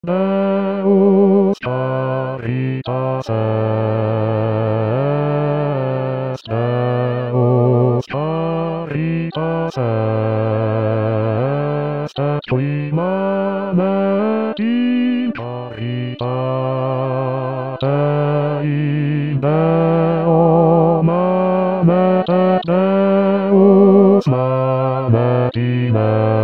Deus caritas est, Deus caritas est, et qui manet in caritate in Deo manet, et Deus manet in me.